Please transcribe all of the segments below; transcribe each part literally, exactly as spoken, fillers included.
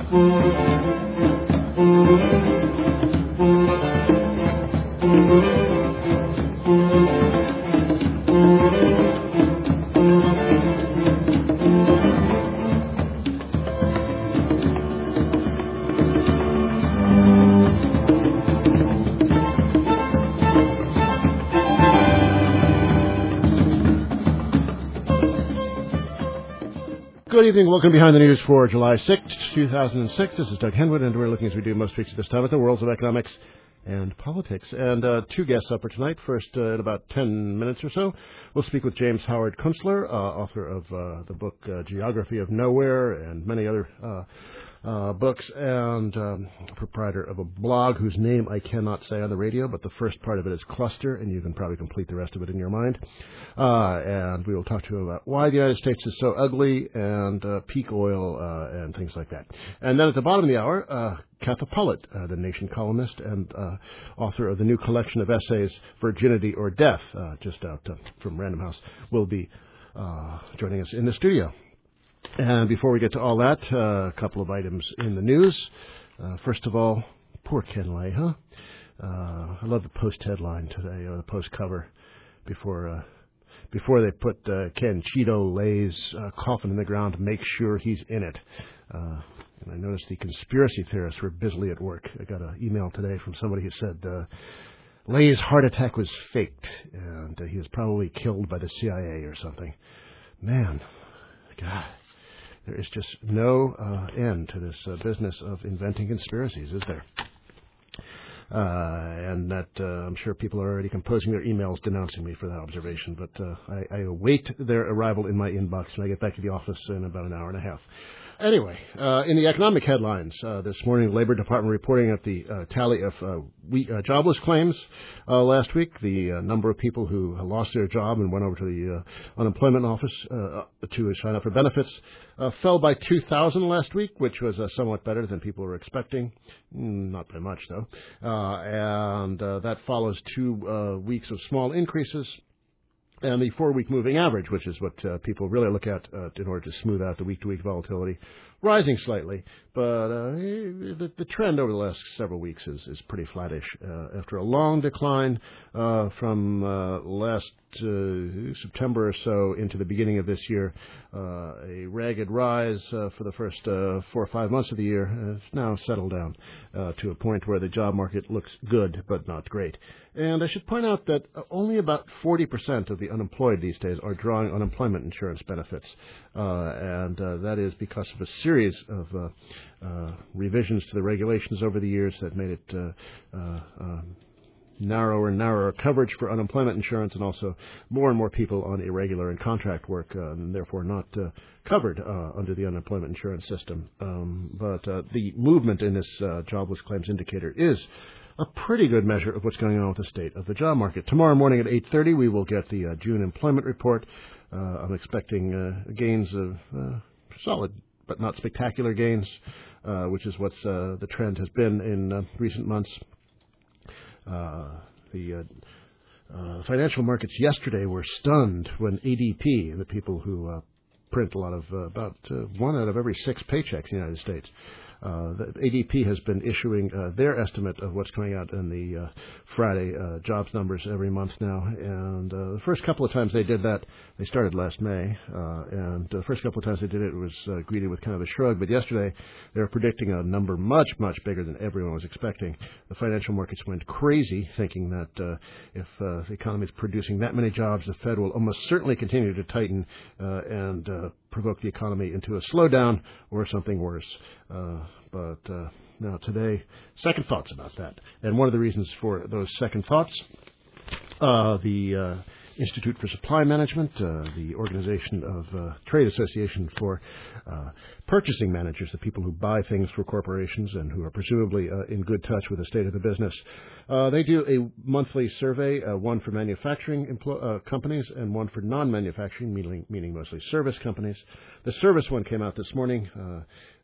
Good evening. Welcome Behind the News for July sixth, two thousand six. This is Doug Henwood, and we're looking, as we do most weeks at this time, at the worlds of economics and politics. And uh, two guests up for tonight. First, uh, in about ten minutes or so, we'll speak with James Howard Kunstler, uh, author of uh, the book uh, Geography of Nowhere and many other uh, uh, books, and um, proprietor of a blog whose name I cannot say on the radio, but the first part of it is Cluster, and you can probably complete the rest of it in your mind. Uh, and we will talk to you about why the United States is so ugly and uh, peak oil uh, and things like that. And then at the bottom of the hour, uh, Katha Pollitt, uh, the Nation columnist and uh, author of the new collection of essays, Virginity or Death, uh, just out uh, from Random House, will be uh, joining us in the studio. And before we get to all that, uh, a couple of items in the news. Uh, first of all, poor Ken Lay, huh? Uh, I love the Post headline today, or the Post cover, before... Uh, Before they put uh, Ken Cheeto Lay's uh, coffin in the ground to make sure he's in it. Uh, and I noticed the conspiracy theorists were busily at work. I got an email today from somebody who said uh, Lay's heart attack was faked, and uh, he was probably killed by the C I A or something. Man, God, there is just no uh, end to this uh, business of inventing conspiracies, is there? Uh, and that uh, I'm sure people are already composing their emails denouncing me for that observation, but uh, I, I await their arrival in my inbox when I get back to the office in about an hour and a half. Anyway, uh, in the economic headlines, uh, this morning, Labor Department reporting at the uh, tally of uh, we, uh, jobless claims uh, last week. The uh, number of people who lost their job and went over to the uh, unemployment office uh, to sign up for benefits uh, fell by two thousand last week, which was uh, somewhat better than people were expecting. Mm, not by much, though. Uh, and uh, that follows two uh, weeks of small increases. And the four-week moving average, which is what uh, people really look at uh, in order to smooth out the week-to-week volatility, rising slightly. But uh, the, the trend over the last several weeks is, is pretty flattish. Uh, after a long decline uh, from uh, last uh, September or so into the beginning of this year, uh, a ragged rise uh, for the first uh, four or five months of the year has now settled down uh, to a point where the job market looks good but not great. And I should point out that only about forty percent of the unemployed these days are drawing unemployment insurance benefits, uh, and uh, that is because of a series of uh, uh, revisions to the regulations over the years that made it uh, uh, uh, narrower and narrower coverage for unemployment insurance, and also more and more people on irregular and contract work, uh, and therefore not uh, covered uh, under the unemployment insurance system. Um, but uh, the movement in this uh, jobless claims indicator is a pretty good measure of what's going on with the state of the job market. Tomorrow morning at eight thirty, we will get the uh, June employment report. Uh, I'm expecting uh, gains of uh, solid but not spectacular gains, uh, which is what uh, the trend has been in uh, recent months. Uh, the uh, uh, financial markets yesterday were stunned when A D P, the people who uh, print a lot of, uh, about uh, one out of every six paychecks in the United States, Uh, the A D P has been issuing uh, their estimate of what's coming out in the uh, Friday uh, jobs numbers every month now. And uh, the first couple of times they did that, they started last May, uh, and the first couple of times they did it, it was uh, greeted with kind of a shrug. But yesterday they were predicting a number much, much bigger than everyone was expecting. The financial markets went crazy, thinking that uh, if uh, the economy is producing that many jobs, the Fed will almost certainly continue to tighten uh, and uh, provoke the economy into a slowdown or something worse. Uh, but uh, now today, second thoughts about that. And one of the reasons for those second thoughts, uh, the uh, Institute for Supply Management, uh, the organization of uh, trade association for uh, purchasing managers, the people who buy things for corporations and who are presumably uh, in good touch with the state of the business. Uh, they do a monthly survey, uh, one for manufacturing empl- uh, companies and one for non-manufacturing, meaning, meaning mostly service companies. The service one came out this morning. Uh,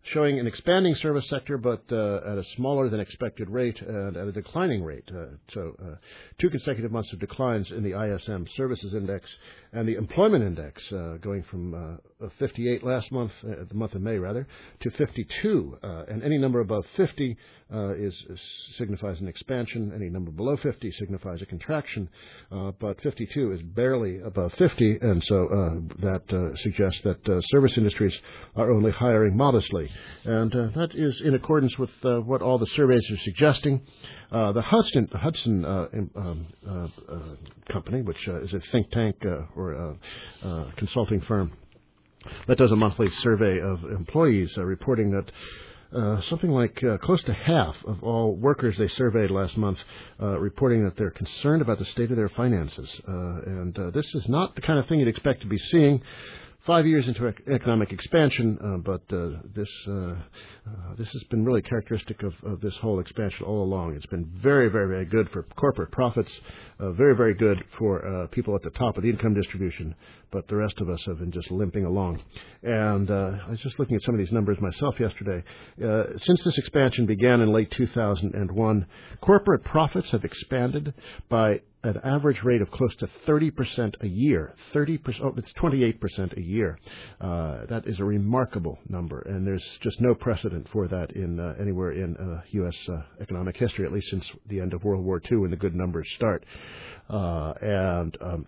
showing an expanding service sector, but uh, at a smaller than expected rate and at a declining rate. Uh, so uh, two consecutive months of declines in the I S M Services Index and the Employment Index uh, going from uh, fifty-eight last month, uh, the month of May rather, to fifty-two. Uh, and any number above fifty uh, is, is signifies an expansion. Any number below fifty signifies a contraction. Uh, but fifty-two is barely above fifty, and so uh, that uh, suggests that uh, service industries are only hiring modestly. And uh, that is in accordance with uh, what all the surveys are suggesting. Uh, the Hudson, Hudson uh, um, uh, uh, company, which uh, is a think tank uh, or a, a consulting firm that does a monthly survey of employees, uh, reporting that Uh, something like uh, close to half of all workers they surveyed last month uh, reporting that they're concerned about the state of their finances. Uh, and uh, this is not the kind of thing you'd expect to be seeing five years into ec- economic expansion, uh, but uh, this uh, uh, this has been really characteristic of, of this whole expansion all along. It's been very, very, very good for corporate profits, uh, very, very good for uh, people at the top of the income distribution, but the rest of us have been just limping along. And uh, I was just looking at some of these numbers myself yesterday. Uh, since this expansion began in late two thousand one, corporate profits have expanded by an average rate of close to thirty percent a year. thirty percent, oh, it's twenty-eight percent a year. Uh, that is a remarkable number, and there's just no precedent for that in uh, anywhere in uh, U S uh, economic history, at least since the end of World War Two, when the good numbers start. Uh, and um,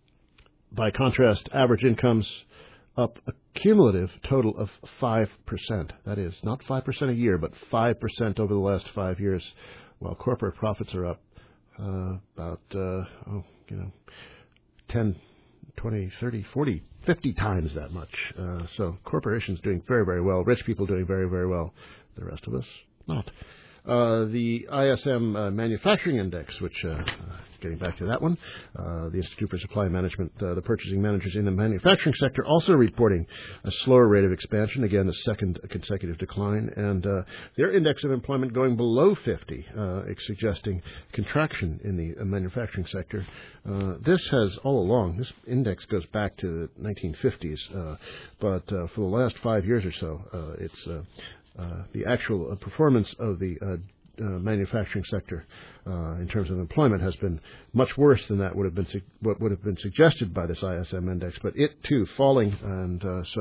by contrast, average incomes up a cumulative total of five percent. That is, not five percent a year, but five percent over the last five years, while corporate profits are up Uh, about, uh, oh, you know, ten, twenty, thirty, forty, fifty times that much. Uh, so corporations doing very, very well. Rich people doing very, very well. The rest of us, not. Uh, the I S M uh, Manufacturing Index, which, uh, uh, getting back to that one, uh, the Institute for Supply Management, uh, the purchasing managers in the manufacturing sector also reporting a slower rate of expansion, again, the second consecutive decline, and uh, their index of employment going below fifty, uh, suggesting contraction in the uh, manufacturing sector. Uh, this has all along, this index goes back to the nineteen fifties, uh, but uh, for the last five years or so, uh, it's uh, Uh, the actual uh, performance of the uh, uh, manufacturing sector uh, in terms of employment has been much worse than that would have been su- what would have been suggested by this I S M index. But it too falling, and uh, so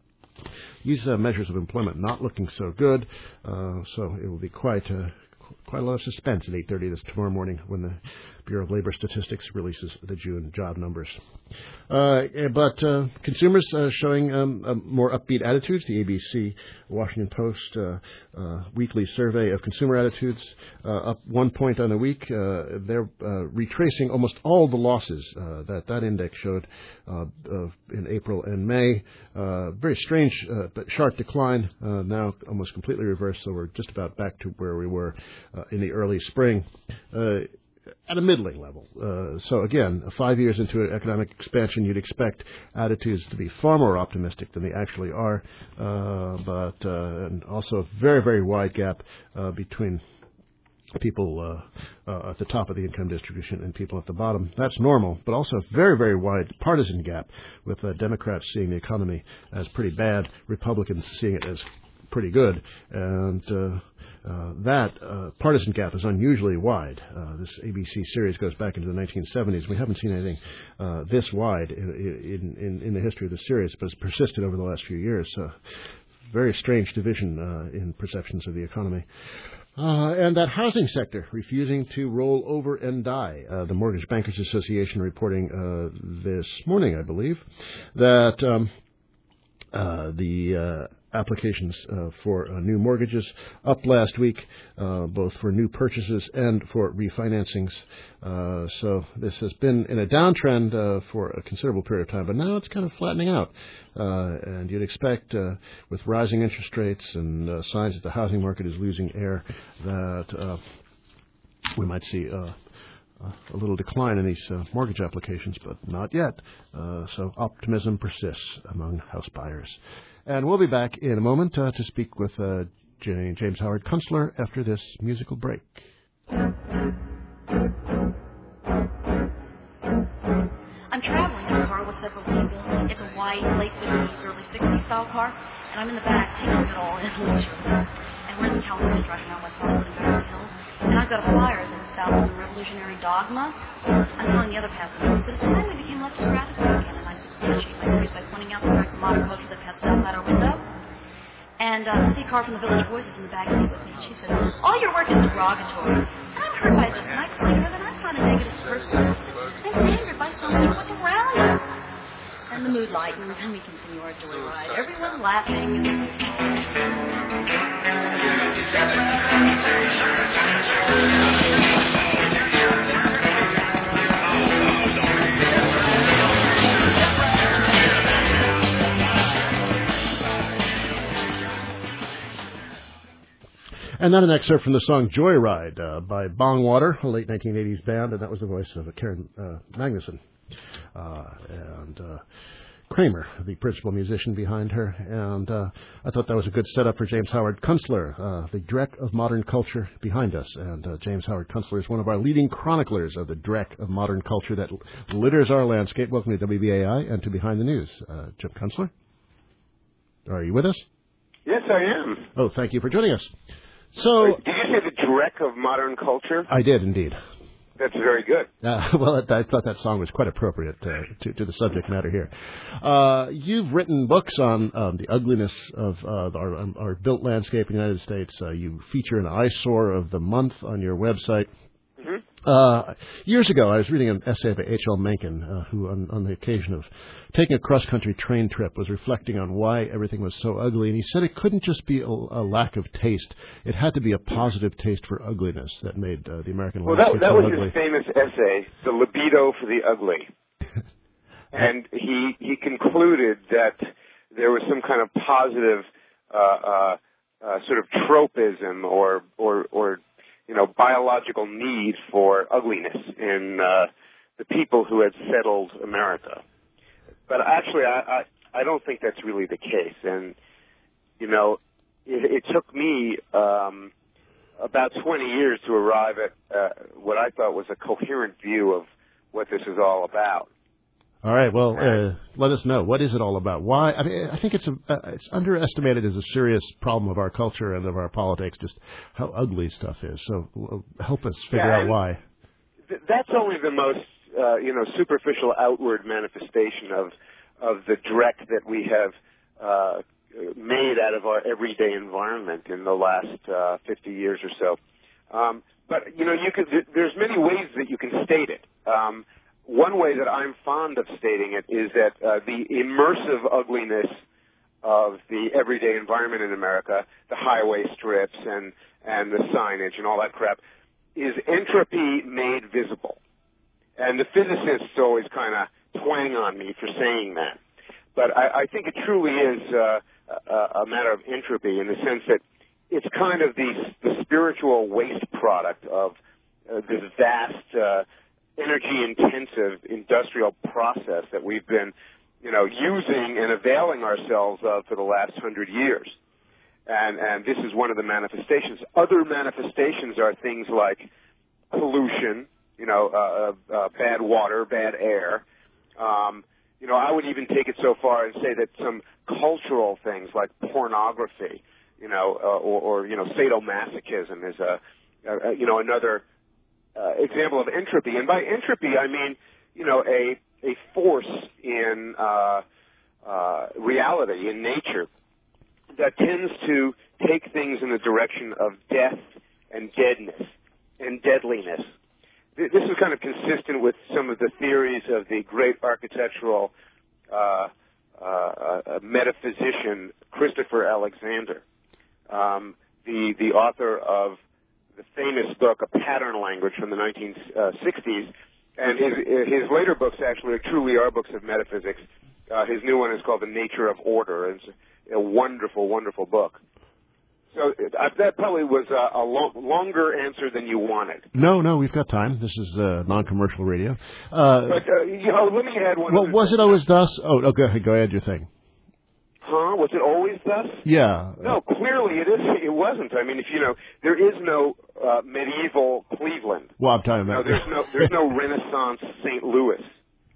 these uh, measures of employment not looking so good. Uh, so it will be quite uh, quite a lot of suspense at eight thirty this tomorrow morning when the Bureau of Labor Statistics releases the June job numbers. Uh, but uh, consumers uh, showing um, uh, more upbeat attitudes. The A B C Washington Post uh, uh, weekly survey of consumer attitudes uh, up one point on the week. Uh, they're uh, retracing almost all the losses uh, that that index showed uh, uh, in April and May. Uh, very strange uh, but sharp decline, uh, now almost completely reversed, so we're just about back to where we were uh, in the early spring. Uh, At a middling level. Uh, so again, five years into economic expansion, you'd expect attitudes to be far more optimistic than they actually are. Uh, but uh, and also a very, very wide gap uh, between people uh, uh, at the top of the income distribution and people at the bottom. That's normal, but also a very, very wide partisan gap, with uh, Democrats seeing the economy as pretty bad, Republicans seeing it as pretty good, and uh, uh, that uh, partisan gap is unusually wide. Uh, this A B C series goes back into the nineteen seventies. We haven't seen anything uh, this wide in, in, in the history of the series, but it's persisted over the last few years. Uh, very strange division uh, in perceptions of the economy. Uh, and that housing sector refusing to roll over and die. Uh, the Mortgage Bankers Association reporting uh, this morning, I believe, that um, uh, the uh, applications uh, for uh, new mortgages up last week, uh, both for new purchases and for refinancings. Uh, so this has been in a downtrend uh, for a considerable period of time, but now it's kind of flattening out. Uh, and you'd expect, uh, with rising interest rates and uh, signs that the housing market is losing air, that uh, we might see uh, a little decline in these uh, mortgage applications, but not yet. Uh, so optimism persists among house buyers. And we'll be back in a moment uh, to speak with uh, James Howard Kunstler after this musical break. I'm traveling in a car with several people. It's a white, late fifties, early sixties style car. and I'm in the back taking it all in, literally. And we're in the California driving around West Hollywood and Beverly Hills, and I've got a flyer that espouses a revolutionary dogma. I'm telling the other passengers that it's time we became leftist radicals again, and I substantiate my theories by pointing out the direct modern culture that passes outside our window. And uh, Cynthia Carr from the Village Voice is in the back seat with me. She says, all your work is derogatory. And I'm hurt by this, and I explain to her that I'm not a negative person. I'm angered by so much of what's around us. And the mood lightens, and we continue our joyride. Everyone laughing. And then an excerpt from the song Joyride uh, by Bongwater, a late nineteen eighties band, and that was the voice of uh, Karen uh, Magnuson. Uh, and uh, Kramer, the principal musician behind her. And uh, I thought that was a good setup for James Howard Kunstler, uh, the Drek of modern culture behind us. And uh, James Howard Kunstler is one of our leading chroniclers of the Drek of modern culture that litters our landscape. Welcome to W B A I and to Behind the News. Uh, Jim Kunstler, are you with us? Yes, I am. Oh, thank you for joining us. So, Did you say the Drek of modern culture? I did, indeed. That's very good. Uh, well, I thought that song was quite appropriate uh, to, to the subject matter here. Uh, you've written books on um, the ugliness of uh, our, um, our built landscape in the United States. Uh, you feature an eyesore of the month on your website. Mm-hmm. Uh, years ago, I was reading an essay by H L Mencken, uh, who, on, on the occasion of taking a cross-country train trip, was reflecting on why everything was so ugly. And he said it couldn't just be a, a lack of taste; it had to be a positive taste for ugliness that made uh, the American well, that, landscape that so was ugly. his famous essay, "The Libido for the Ugly," and he he concluded that there was some kind of positive uh, uh, uh, sort of tropism or or or you know, biological need for ugliness in uh, the people who had settled America. But actually, I, I, I don't think that's really the case. And, you know, it, it took me um, about twenty years to arrive at uh, what I thought was a coherent view of what this is all about. All right. Well, uh, let us know. What is it all about? Why? I mean, I think it's a, uh, it's underestimated as a serious problem of our culture and of our politics, just how ugly stuff is. So uh, help us figure yeah, out why. Th- that's only the most, uh, you know, superficial outward manifestation of of the Drek that we have uh, made out of our everyday environment in the last uh, fifty years or so. Um, but you know, you could. There's many ways that you can state it. Um, One way that I'm fond of stating it is that uh, the immersive ugliness of the everyday environment in America, the highway strips and, and the signage and all that crap, is entropy made visible. And the physicists always kind of twang on me for saying that. But I, I think it truly is uh, a, a matter of entropy in the sense that it's kind of the, the spiritual waste product of uh, this vast uh, energy-intensive industrial process that we've been, you know, using and availing ourselves of for the last hundred years. And, and this is one of the manifestations. Other manifestations are things like pollution, you know, uh, uh, bad water, bad air. Um, you know, I would even take it so far and say that some cultural things like pornography, you know, uh, or, or, you know, sadomasochism is a, a you know, another Uh, example of entropy. And by entropy, I mean, you know, a a force in uh, uh, reality, in nature, that tends to take things in the direction of death and deadness and deadliness. This is kind of consistent with some of the theories of the great architectural uh, uh, uh, metaphysician Christopher Alexander, um, the the author of the famous book, A Pattern Language, from the nineteen sixties, and his his later books actually truly are books of metaphysics. Uh, his new one is called The Nature of Order. It's a wonderful, wonderful book. So uh, that probably was a, a long, longer answer than you wanted. No, no, we've got time. This is uh, non-commercial radio. Uh, but, uh, you know, let me add one Well, was thing. it always thus? Oh, oh go ahead, go ahead, your thing. Huh? Was it always thus? Yeah. No, clearly it is. It wasn't. I mean, if you know, there is no uh, medieval Cleveland. Well, I'm talking about. No, there's no. There's no Renaissance Saint Louis.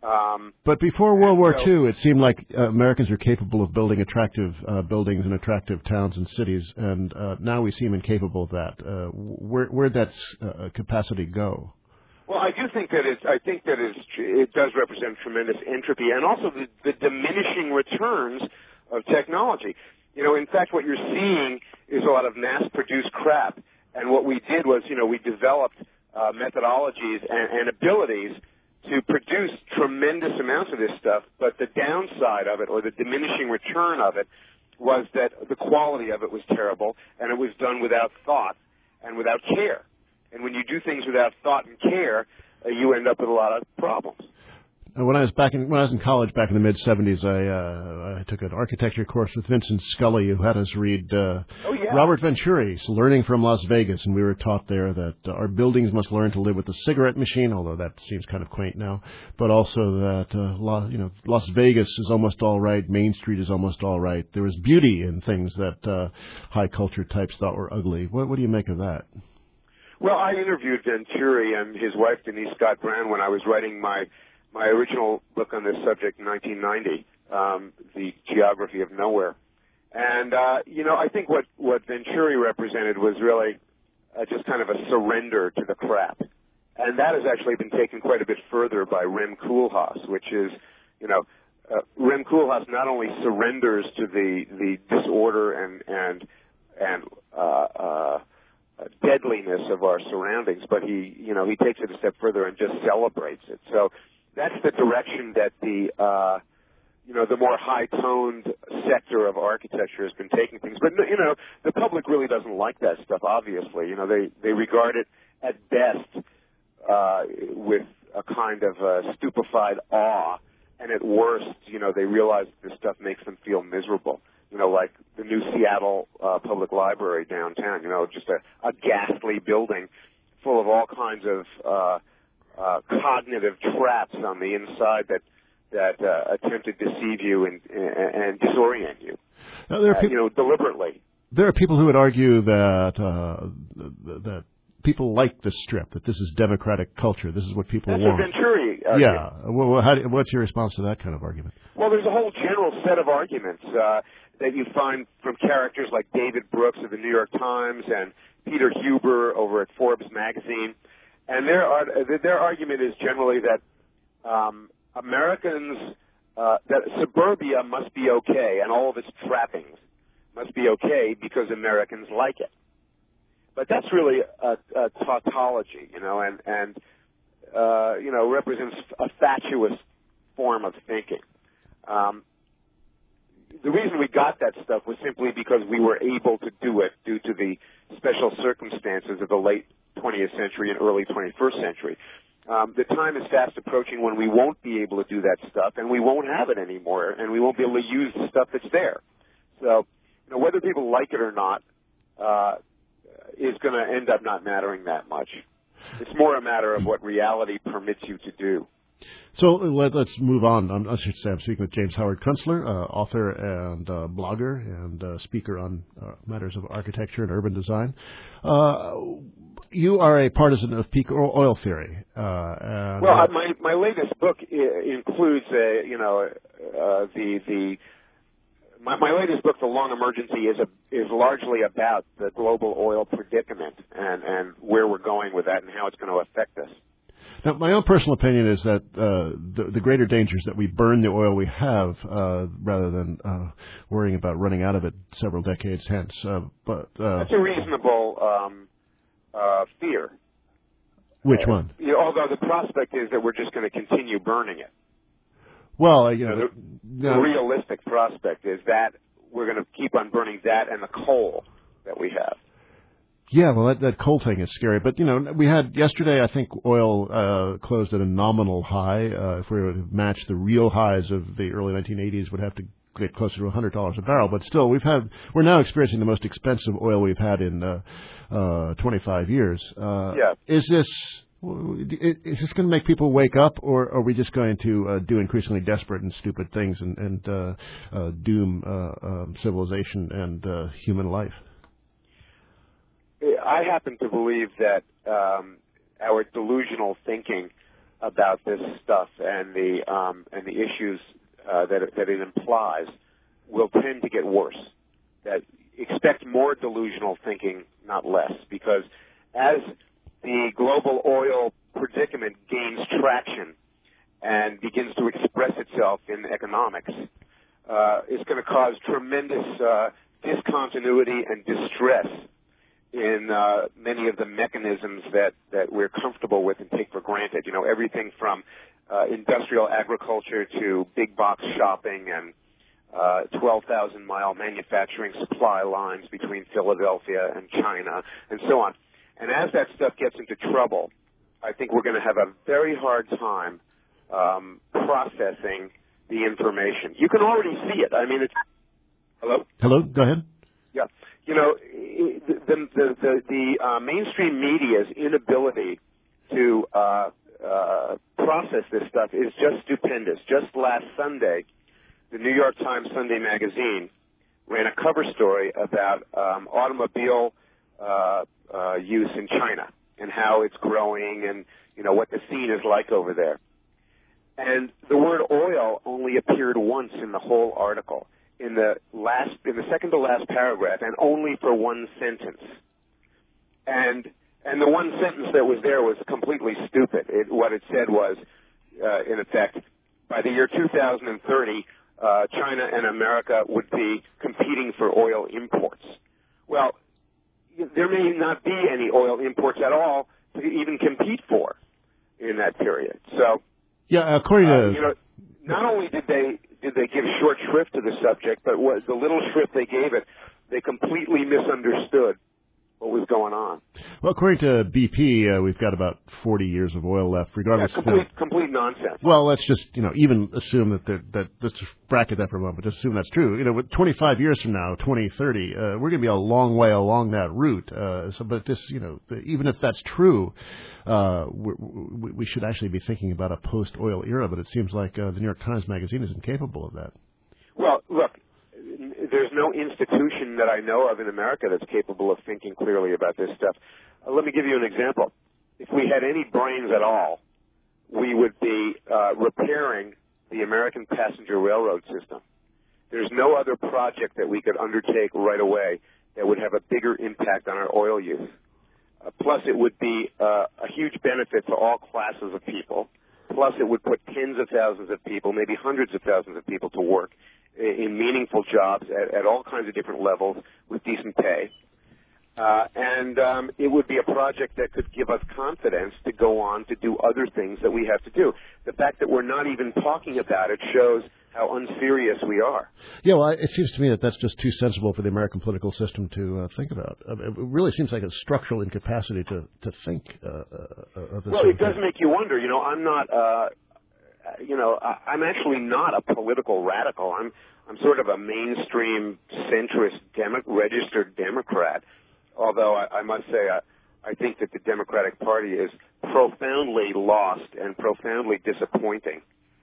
Um, but before World War so, Two, it seemed like uh, Americans were capable of building attractive uh, buildings and attractive towns and cities, and uh, now we seem incapable of that. Uh, where where'd that uh, capacity go? Well, I do think that it's, I think that it's, it does represent tremendous entropy and also the, the diminishing returns of technology. You know, in fact, what you're seeing is a lot of mass-produced crap. And what we did was, you know, we developed uh, methodologies and, and abilities to produce tremendous amounts of this stuff, but the downside of it, or the diminishing return of it, was that the quality of it was terrible, and it was done without thought and without care. And when you do things without thought and care, uh, you end up with a lot of problems. When I was back in when I was in college back in the mid seventies, I uh, I took an architecture course with Vincent Scully, who had us read uh, oh, yeah. Robert Venturi's Learning from Las Vegas, and we were taught there that uh, our buildings must learn to live with the cigarette machine, although that seems kind of quaint now. But also that uh, La, you know Las Vegas is almost all right, Main Street is almost all right. There was beauty in things that uh, high culture types thought were ugly. What, what do you make of that? Well, I interviewed Venturi and his wife Denise Scott Brown when I was writing my my original book on this subject in nineteen ninety, um, The Geography of Nowhere. And, uh, you know, I think what, what Venturi represented was really uh, just kind of a surrender to the crap. And that has actually been taken quite a bit further by Rem Koolhaas, which is, you know, uh, Rem Koolhaas not only surrenders to the, the disorder and, and, and, uh, uh, deadliness of our surroundings, but he, you know, he takes it a step further and just celebrates it. So that's the direction that the, uh, you know, the more high-toned sector of architecture has been taking things. But, you know, the public really doesn't like that stuff, obviously. You know, they, they regard it at best uh, with a kind of uh, stupefied awe, and at worst, you know, they realize that this stuff makes them feel miserable. You know, like the new Seattle uh, Public Library downtown, you know, just a, a ghastly building full of all kinds of uh, uh, cognitive traps on the inside that that uh, attempt to deceive you and, and, and disorient you, now, there are uh, peop- you know, deliberately. There are people who would argue that uh, that people like the Strip, that this is democratic culture. This is what people That's want. That's what Venturi argued. Yeah. Well, how do, what's your response to that kind of argument? Well, there's a whole general set of arguments uh, that you find from characters like David Brooks of the New York Times and Peter Huber over at Forbes magazine. And their, their argument is generally that um, Americans, uh, that suburbia must be okay and all of its trappings must be okay because Americans like it. But that's really a, a tautology, you know, and, and uh, you know, represents a fatuous form of thinking. Um, the reason we got that stuff was simply because we were able to do it due to the special circumstances of the late twentieth century and early twenty-first century. Um, the time is fast approaching when we won't be able to do that stuff, and we won't have it anymore, and we won't be able to use the stuff that's there. So, you know, whether people like it or not uh, is going to end up not mattering that much. It's more a matter of what reality permits you to do. So let, let's move on. I'm, I should say I'm speaking with James Howard Kunstler, uh, author and uh, blogger and uh, speaker on uh, matters of architecture and urban design. Uh, you are a partisan of peak oil theory. Uh, and, well, uh, my my latest book I- includes a you know uh, the the my, my latest book, The Long Emergency, is a is largely about the global oil predicament and and where we're going with that and how it's going to affect us. Now, my own personal opinion is that uh, the, the greater danger is that we burn the oil we have uh, rather than uh, worrying about running out of it several decades hence. Uh, but uh, That's a reasonable um, uh, fear. Which uh, one? You know, although the prospect is that we're just going to continue burning it. Well, you know, the, no. the realistic prospect is that we're going to keep on burning that and the coal that we have. Yeah, well, that, that coal thing is scary. But, you know, we had yesterday, I think oil uh, closed at a nominal high. Uh, if we were to match the real highs of the early nineteen eighties, would have to get closer to one hundred dollars a barrel. But still, we've had, we're now experiencing the most expensive oil we've had in uh, uh, twenty-five years. Uh, yeah. Is this... Is this going to make people wake up, or are we just going to uh, do increasingly desperate and stupid things and, and uh, uh, doom uh, um, civilization and uh, human life? I happen to believe that um, our delusional thinking about this stuff and the um, and the issues uh, that that it implies will tend to get worse. That expect more delusional thinking, not less, because as the global oil predicament gains traction and begins to express itself in economics, uh, it's going to cause tremendous uh, discontinuity and distress in uh, many of the mechanisms that, that we're comfortable with and take for granted. You know, everything from uh, industrial agriculture to big box shopping and uh, twelve thousand mile manufacturing supply lines between Philadelphia and China and so on. And as that stuff gets into trouble, I think we're going to have a very hard time um, processing the information. You can already see it. I mean, it's... Hello? Hello? Go ahead. Yeah. You know, the the the, the uh, mainstream media's inability to uh, uh, process this stuff is just stupendous. Just last Sunday, the New York Times Sunday magazine ran a cover story about um, automobile uh, uh, use in China and how it's growing and, you know, what the scene is like over there. And the word oil only appeared once in the whole article, in the last, in the second to last paragraph, and only for one sentence. And and the one sentence that was there was completely stupid. It, what it said was, uh, in effect, by the year two thousand thirty, uh, China and America would be competing for oil imports. Well, there may not be any oil imports at all to even compete for in that period. So, yeah, according uh, to you know, not only did they did they give short shrift to the subject, but what the little shrift they gave it, they completely misunderstood what was going on. Well, according to B P, uh, we've got about forty years of oil left, regardless. Yeah, complete, of, complete nonsense. Well, let's just, you know, even assume that that, that let's just bracket that for a moment. Just assume that's true. You know, with twenty-five years from now, twenty thirty, uh, we're going to be a long way along that route. Uh, so, but this, you know, the, even if that's true, uh, we, we should actually be thinking about a post-oil era. But it seems like uh, the New York Times Magazine isn't capable of that. Well, look. There's no institution that I know of in America that's capable of thinking clearly about this stuff. Uh, let me give you an example. If we had any brains at all, we would be uh, repairing the American passenger railroad system. There's no other project that we could undertake right away that would have a bigger impact on our oil use. Uh, plus, it would be uh, a huge benefit to all classes of people. Plus, it would put tens of thousands of people, maybe hundreds of thousands of people to work in meaningful jobs at, at all kinds of different levels with decent pay. Uh, and um, it would be a project that could give us confidence to go on to do other things that we have to do. The fact that we're not even talking about it shows how unserious we are. Yeah, well, it seems to me that that's just too sensible for the American political system to uh, think about. Uh, it really seems like a structural incapacity to, to think uh, uh, of this. Well, it does make you wonder. You know, I'm not... Uh, You know, I'm actually not a political radical. I'm I'm sort of a mainstream centrist demo, registered Democrat. Although I, I must say, I, I think that the Democratic Party is profoundly lost and profoundly disappointing.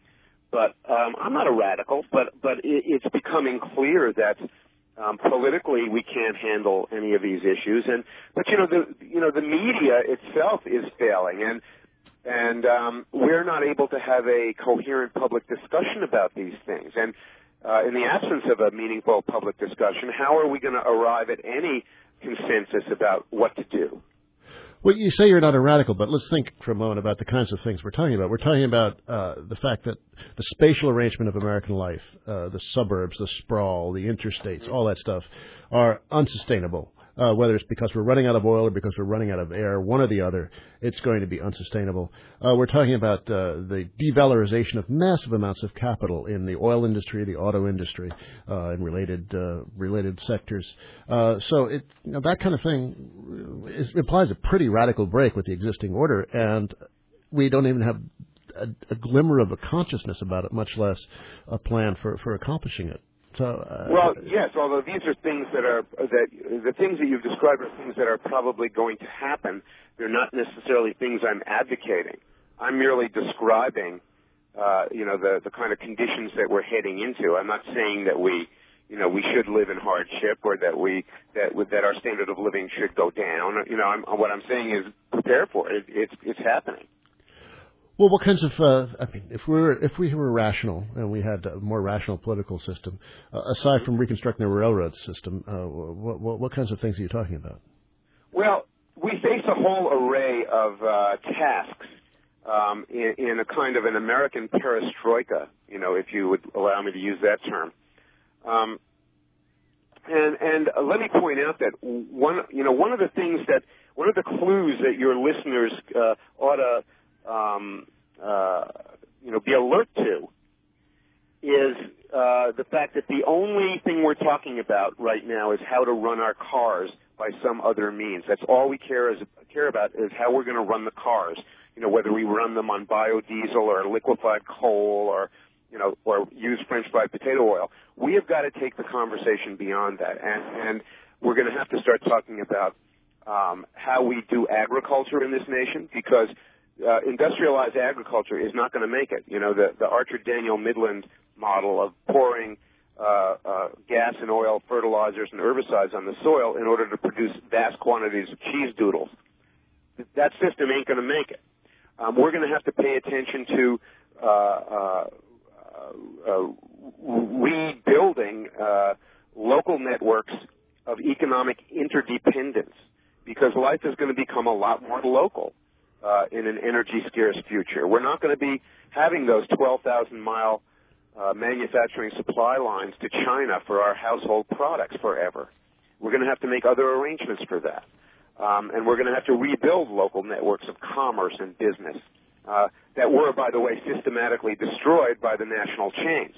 But um, I'm not a radical. But but it, it's becoming clear that um, politically we can't handle any of these issues. And but you know the you know the media itself is failing and. And um, we're not able to have a coherent public discussion about these things. And uh, in the absence of a meaningful public discussion, how are we going to arrive at any consensus about what to do? Well, you say you're not a radical, but let's think for a moment about the kinds of things we're talking about. We're talking about uh, the fact that the spatial arrangement of American life, uh, the suburbs, the sprawl, the interstates, all that stuff, are unsustainable. Uh, whether it's because we're running out of oil or because we're running out of air, one or the other, it's going to be unsustainable. Uh, we're talking about uh, the devalorization of massive amounts of capital in the oil industry, the auto industry, uh, and related uh, related sectors. Uh, so it, you know, that kind of thing is, implies a pretty radical break with the existing order, and we don't even have a, a glimmer of a consciousness about it, much less a plan for, for accomplishing it. So, uh, well, yes, although these are things that are, that the things that you've described are things that are probably going to happen. They're not necessarily things I'm advocating. I'm merely describing, uh, you know, the, the kind of conditions that we're heading into. I'm not saying that we, you know, we should live in hardship or that we, that, that our standard of living should go down. You know, I'm, what I'm saying is prepare for it. it it's, it's happening. Well, what kinds of, uh, I mean, if we were, if we were rational and we had a more rational political system, uh, aside from reconstructing the railroad system, uh, what, what, what kinds of things are you talking about? Well, we face a whole array of uh, tasks um, in, in a kind of an American perestroika, you know, if you would allow me to use that term. Um, and and uh, let me point out that one, you know, one of the things that, one of the clues that your listeners uh, ought to Um, uh, you know, be alert to is uh, the fact that the only thing we're talking about right now is how to run our cars by some other means. That's all we care is care about is how we're going to run the cars. You know, whether we run them on biodiesel or liquefied coal or you know, or use French fried potato oil. We have got to take the conversation beyond that, and, and we're going to have to start talking about um, how we do agriculture in this nation because. Uh, industrialized agriculture is not going to make it. You know, the, the Archer Daniel Midland model of pouring uh, uh, gas and oil, fertilizers, and herbicides on the soil in order to produce vast quantities of cheese doodles. That system ain't going to make it. Um, we're going to have to pay attention to uh, uh, uh, rebuilding uh, local networks of economic interdependence because life is going to become a lot more local. Uh, in an energy-scarce future. We're not going to be having those twelve thousand mile uh, manufacturing supply lines to China for our household products forever. We're going to have to make other arrangements for that. Um, and we're going to have to rebuild local networks of commerce and business uh, that were, by the way, systematically destroyed by the national chains.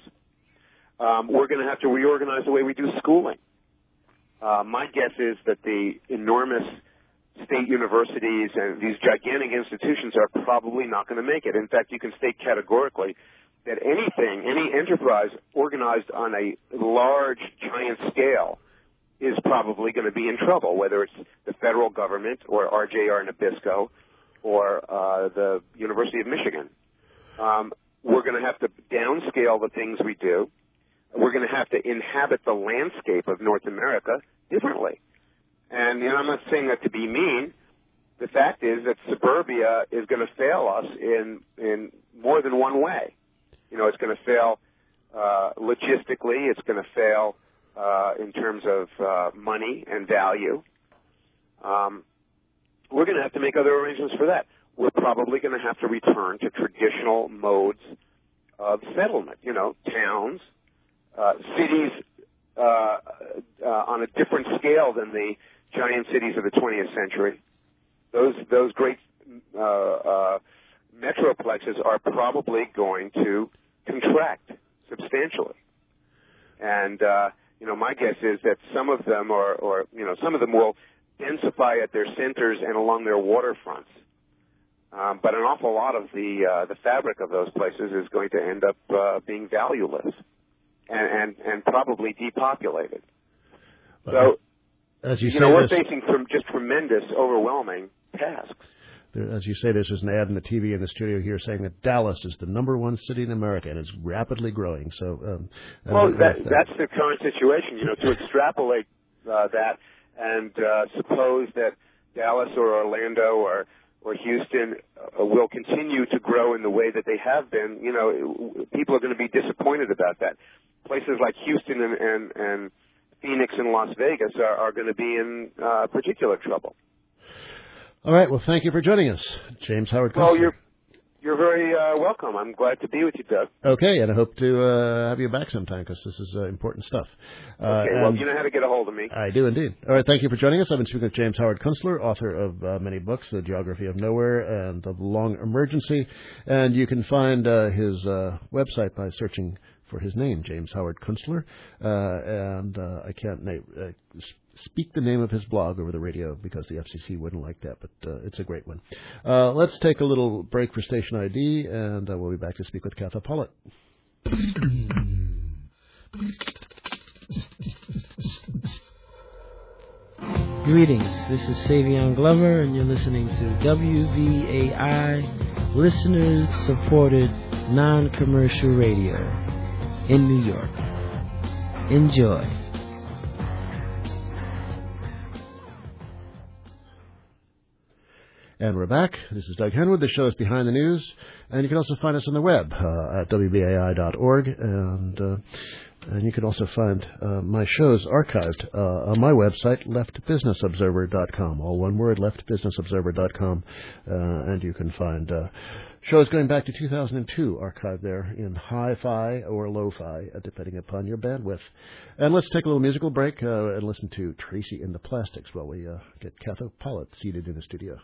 Um, we're going to have to reorganize the way we do schooling. Uh, my guess is that the enormous state universities and these gigantic institutions are probably not going to make it. In fact, you can state categorically that anything, any enterprise organized on a large, giant scale is probably going to be in trouble, whether it's the federal government or R J R Nabisco or uh, the University of Michigan. Um, we're going to have to downscale the things we do. We're going to have to inhabit the landscape of North America differently. And, you know, I'm not saying that to be mean. The fact is that suburbia is going to fail us in in more than one way. You know, it's going to fail uh, logistically. It's going to fail uh, in terms of uh, money and value. Um, we're going to have to make other arrangements for that. We're probably going to have to return to traditional modes of settlement, you know, towns, uh, cities uh, uh, on a different scale than the giant cities of the twentieth century. Those those great uh, uh, metroplexes are probably going to contract substantially, and uh, you know my guess is that some of them are, or you know, some of them will densify at their centers and along their waterfronts, um, but an awful lot of the uh, the fabric of those places is going to end up uh, being valueless and, and and probably depopulated. So. As you, you say, know, we're facing from just tremendous, overwhelming tasks. There, as you say, there's just an ad in the T V in the studio here saying that Dallas is the number one city in America, and it's rapidly growing. So, um, well, that, that, that's the current situation. You know, to extrapolate uh, that and uh, suppose that Dallas or Orlando or or Houston uh, will continue to grow in the way that they have been. You know, people are going to be disappointed about that. Places like Houston and and, and Phoenix and Las Vegas are, are going to be in uh, particular trouble. All right. Well, thank you for joining us, James Howard Kunstler. Oh, you're you're very uh, welcome. I'm glad to be with you, Doug. Okay, and I hope to uh, have you back sometime because this is uh, important stuff. Uh, okay. Well, you know how to get a hold of me. I do indeed. All right. Thank you for joining us. I've been speaking with James Howard Kunstler, author of uh, many books, The Geography of Nowhere and The Long Emergency, and you can find uh, his uh, website by searching for his name, James Howard Kunstler, uh, and uh, I can't name, uh, speak the name of his blog over the radio because the F C C wouldn't like that, but uh, it's a great one. Uh, let's take a little break for station I D, and uh, we'll be back to speak with Katha Pollitt. Greetings, this is Savion Glover, and you're listening to W V A I, listener-supported, non-commercial radio in New York. Enjoy. And we're back. This is Doug Henwood. The show is Behind the News. And you can also find us on the web uh, at W B A I dot org. And, uh, and you can also find uh, my shows archived uh, on my website, left business observer dot com. All one word, left business observer dot com. Uh, and you can find uh, shows going back to two thousand two archived there in hi-fi or lo-fi, uh, depending upon your bandwidth. And let's take a little musical break uh, and listen to Tracy and the Plastics while we uh, get Catho Pollitt seated in the studio.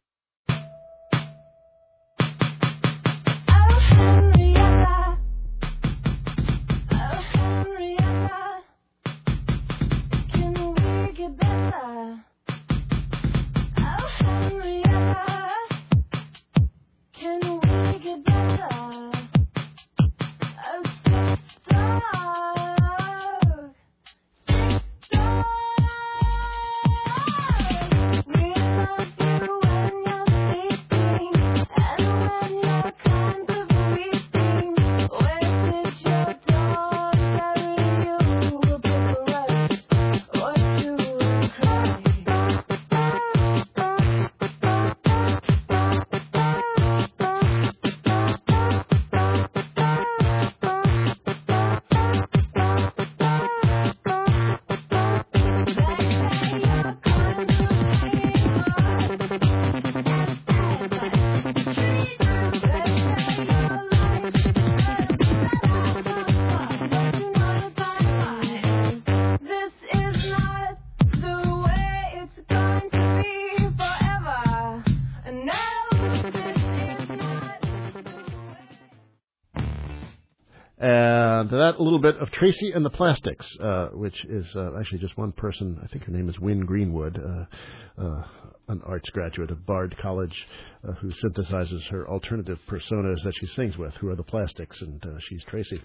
And that, a little bit of Tracy and the Plastics, uh, which is uh, actually just one person. I think her name is Wynn Greenwood, uh, uh, an arts graduate of Bard College, uh, who synthesizes her alternative personas that she sings with, who are the Plastics, and uh, she's Tracy.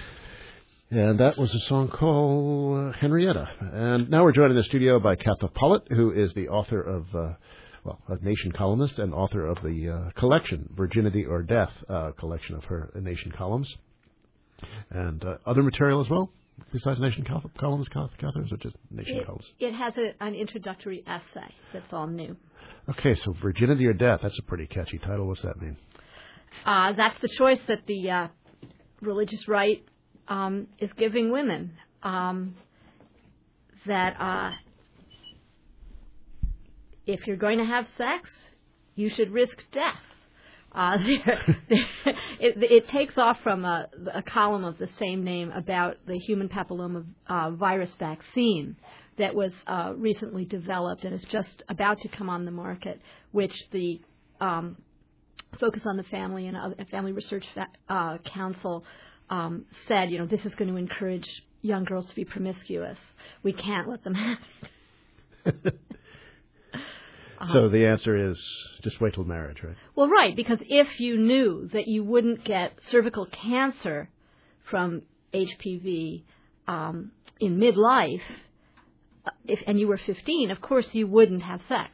And that was a song called uh, Henrietta. And now we're joined in the studio by Catho Pollitt, who is the author of, uh, well, a Nation columnist and author of the uh, collection, Virginity or Death, uh, collection of her Nation columns. And uh, other material as well, besides Nation col- columns, Catho, or just Nation it, columns? It has a, an introductory essay that's all new. Okay, so Virginity or Death, that's a pretty catchy title. What's that mean? Uh, that's the choice that the uh, religious right um, is giving women. Um, that uh, if you're going to have sex, you should risk death. Uh, there, there, it, it takes off from a, a column of the same name about the human papilloma uh, virus vaccine that was uh, recently developed and is just about to come on the market, which the um, Focus on the Family and uh, Family Research uh, Council um, said, you know, this is going to encourage young girls to be promiscuous. We can't let them have it. So the answer is just wait till marriage, right? Well, right, because if you knew that you wouldn't get cervical cancer from H P V um, in midlife, if, and you were fifteen, of course you wouldn't have sex.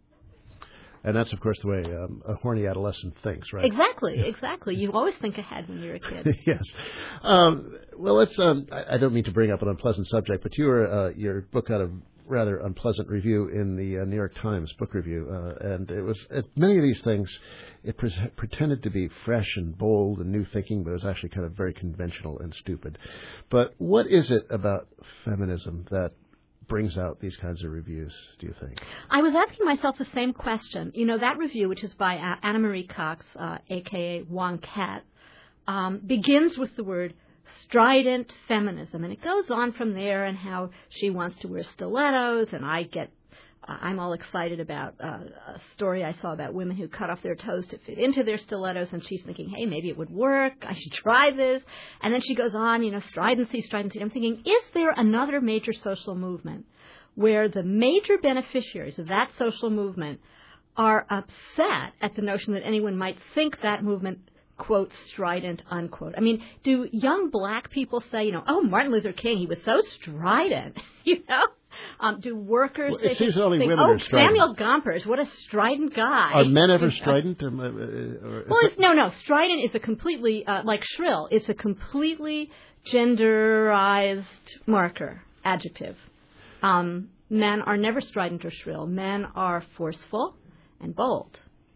And that's, of course, the way um, a horny adolescent thinks, right? Exactly, exactly. You always think ahead when you're a kid. Yes. Um, well, let's. Um, I, I don't mean to bring up an unpleasant subject, but you were, uh, your book got a rather unpleasant review in the uh, New York Times book review, uh, and it was uh, many of these things. It pre- pretended to be fresh and bold and new thinking, but it was actually kind of very conventional and stupid. But what is it about feminism that brings out these kinds of reviews, do you think? I was asking myself the same question. You know, that review, which is by uh, Anna Marie Cox, uh, a k a. Wong Cat, um, begins with the word strident feminism, and it goes on from there and how she wants to wear stilettos, and I get, uh, I'm all excited about uh, a story I saw about women who cut off their toes to fit into their stilettos, and she's thinking, hey, maybe it would work, I should try this, and then she goes on, you know, stridency, stridency. I'm thinking, is there another major social movement where the major beneficiaries of that social movement are upset at the notion that anyone might think that movement, quote, strident, unquote? I mean, do young black people say, you know, oh, Martin Luther King, he was so strident, you know? Um, do workers well, it say, seems only think, women oh, are strident. Samuel Gompers, what a strident guy. Are men ever strident? Or, or well, it's, no, no. Strident is a completely, uh, like shrill, it's a completely genderized marker, adjective. Um, men are never strident or shrill. Men are forceful and bold.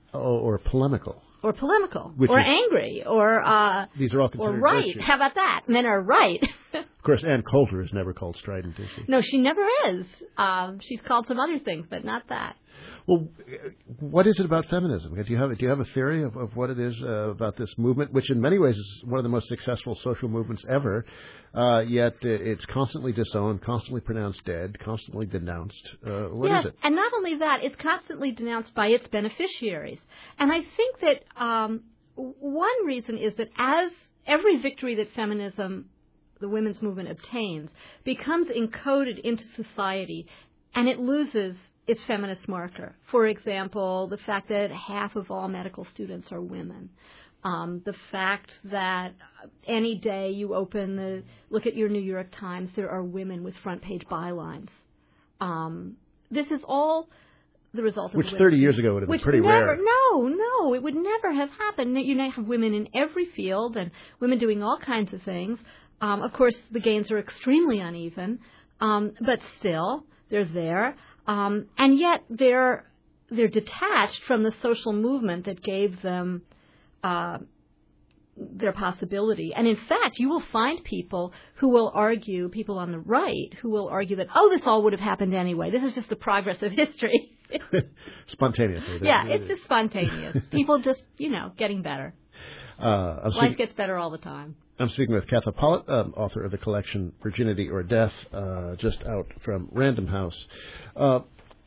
Oh, or polemical. Or polemical, Which or is, angry, or uh, these are all considered or right. virtues. How about that? Men are right. Of course, Ann Coulter is never called strident, is she? No, she never is. Um, she's called some other things, but not that. Well, what is it about feminism? Do you have do you have a theory of, of what it is uh, about this movement, which in many ways is one of the most successful social movements ever, uh, yet it's constantly disowned, constantly pronounced dead, constantly denounced? Uh, what yes, is it? And not only that, it's constantly denounced by its beneficiaries. And I think that um, one reason is that as every victory that feminism, the women's movement, obtains, becomes encoded into society, and it loses its feminist marker. For example, the fact that half of all medical students are women. Um, the fact that any day you open the, look at your New York Times, there are women with front page bylines. Um, this is all the result of Which thirty years ago would have been Which pretty never, rare. No, no, it would never have happened. You now have women in every field and women doing all kinds of things. Um, of course, the gains are extremely uneven, um, but still, they're there. Um, and yet they're they're detached from the social movement that gave them uh, their possibility. And in fact, you will find people who will argue, people on the right, who will argue that, oh, this all would have happened anyway. This is just the progress of history. Spontaneously. Yeah, it's just spontaneous. People just, you know, getting better. Uh, Life speaking, gets better all the time. I'm speaking with Katha Pollitt, um, author of the collection Virginity or Death, uh, just out from Random House. Uh,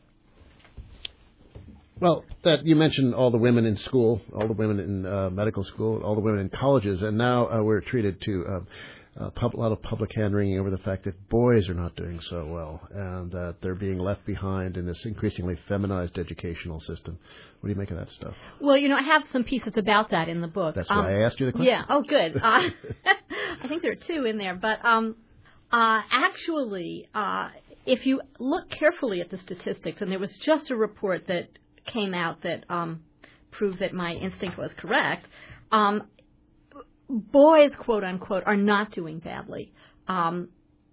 well, that you mentioned all the women in school, all the women in uh, medical school, all the women in colleges, and now uh, we're treated to uh, a, pub- a lot of public hand-wringing over the fact that boys are not doing so well and that they're being left behind in this increasingly feminized educational system. What do you make of that stuff? Well, you know, I have some pieces about that in the book. That's um, why I asked you the question. Yeah. Oh, good. Uh, I think there are two in there. But um, uh, actually, uh, if you look carefully at the statistics, and there was just a report that came out that um, proved that my instinct was correct, um, boys, quote unquote, are not doing badly. Um,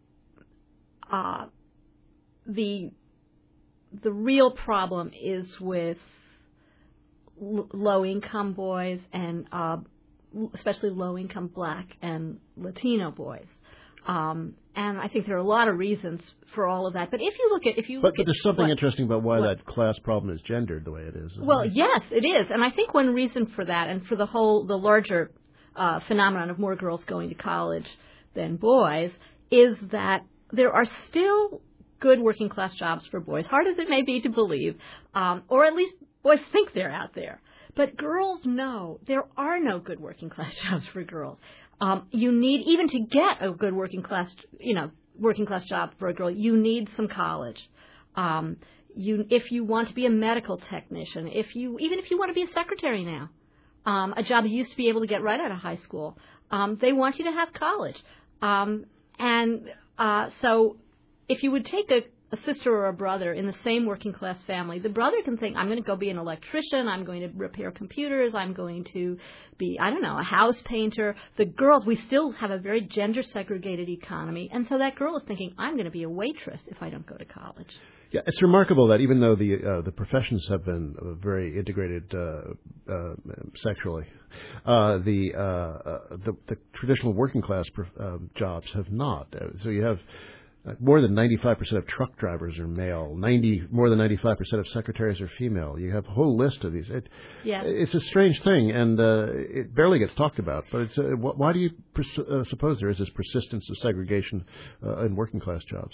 uh, the the real problem is with l- low-income boys and uh, especially low-income Black and Latino boys. Um, and I think there are a lot of reasons for all of that. But if you look at, if you but, look but at there's something what, interesting about why what, that class problem is gendered the way it is. Well, it? yes, it is. And I think one reason for that, and for the whole, the larger uh, phenomenon of more girls going to college than boys, is that there are still good working class jobs for boys, hard as it may be to believe, um, or at least boys think they're out there. But girls know there are no good working class jobs for girls. Um, you need, even to get a good working class, you know, working class job for a girl, you need some college. Um, you, if you want to be a medical technician, if you, even if you want to be a secretary now, um, a job you used to be able to get right out of high school, um, they want you to have college. Um, and uh, so if you would take a, a sister or a brother in the same working class family, the brother can think, I'm going to go be an electrician, I'm going to repair computers, I'm going to be, I don't know, a house painter. The girls, we still have a very gender segregated economy, and so that girl is thinking, I'm going to be a waitress if I don't go to college. Yeah, it's remarkable that even though the uh, the professions have been uh, very integrated uh, uh, sexually, uh, the, uh, uh, the the traditional working class prof- uh, jobs have not. Uh, so you have uh, more than ninety-five percent of truck drivers are male. Ninety more than ninety-five percent of secretaries are female. You have a whole list of these. It, yeah. It's a strange thing, and uh, it barely gets talked about. But it's uh, why do you pers- uh, suppose there is this persistence of segregation uh, in working class jobs?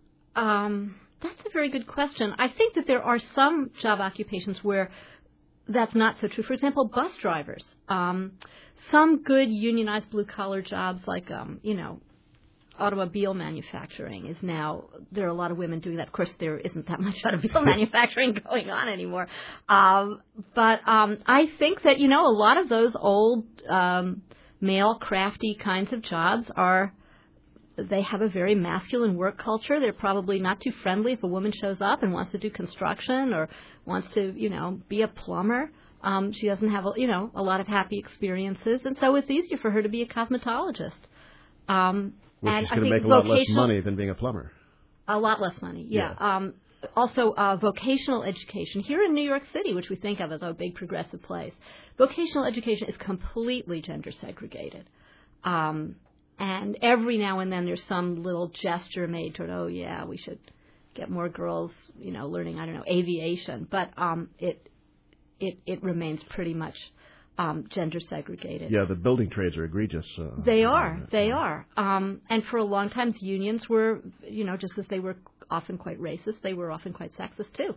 Um. That's a very good question. I think that there are some job occupations where that's not so true. For example, bus drivers. Um, some good unionized blue-collar jobs like, um, you know, automobile manufacturing is now, there are a lot of women doing that. Of course, there isn't that much automobile manufacturing going on anymore. Um, but um, I think that, you know, a lot of those old um, male crafty kinds of jobs are, they have a very masculine work culture. They're probably not too friendly if a woman shows up and wants to do construction or wants to, you know, be a plumber. Um, she doesn't have, a, you know, a lot of happy experiences, and so it's easier for her to be a cosmetologist. Um, Which and is going I to think make a lot less vocational- money than being a plumber. A lot less money, yeah. yeah. Um, also uh, vocational education. Here in New York City, which we think of as a big progressive place, vocational education is completely gender segregated. Um, and every now and then there's some little gesture made toward, oh, yeah, we should get more girls, you know, learning, I don't know, aviation. But um, it, it, it remains pretty much um, gender segregated. Yeah, the building trades are egregious. Uh, they are. They are. Um, and for a long time, unions were, you know, just as they were often quite racist, they were often quite sexist, too.